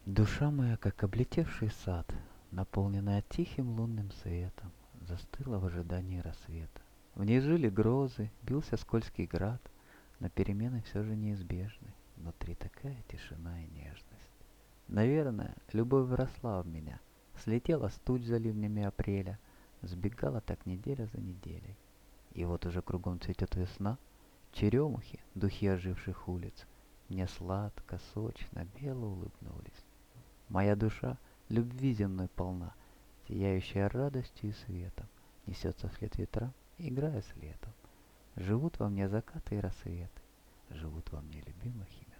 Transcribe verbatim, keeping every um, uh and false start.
Душа моя, как облетевший сад, наполненная тихим лунным светом, застыла в ожидании рассвета. В ней жили грозы, бился скользкий град, но перемены все же неизбежны. Внутри такая тишина и нежность. Наверное, любовь вросла в меня, слетела с туч за ливнями апреля, сбегала так неделя за неделей. И вот уже кругом цветет весна, черемухи, духи оживших улиц, мне сладко, сочно, бело улыбнулись. Моя душа любви земной полна, сияющая радостью и светом, несется вслед ветрам, играя с летом. Живут во мне закаты и рассветы, живут во мне любимых